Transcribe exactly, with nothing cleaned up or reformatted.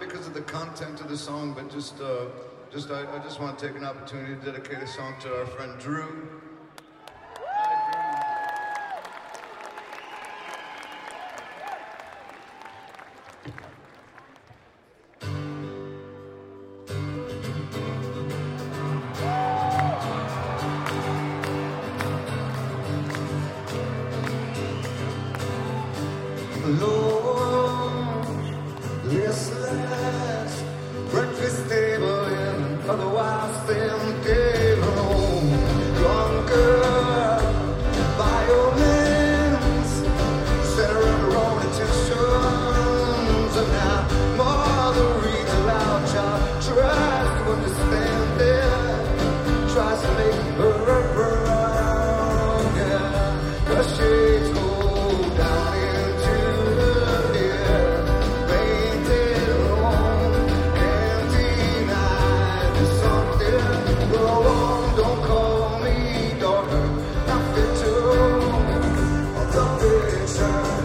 because of the content of the song, but just, uh, just I, I just want to take an opportunity to dedicate a song to our friend Drew. Lord, this last breakfast table and otherwise empty room. Young girl, violins, center of her own intentions. And now mother reads aloud, child tries to understand it, tries to make her proud. Yeah, the shades go down into the air, painted room, empty night. There's something wrong. Don't call me daughter, not fit to the picture.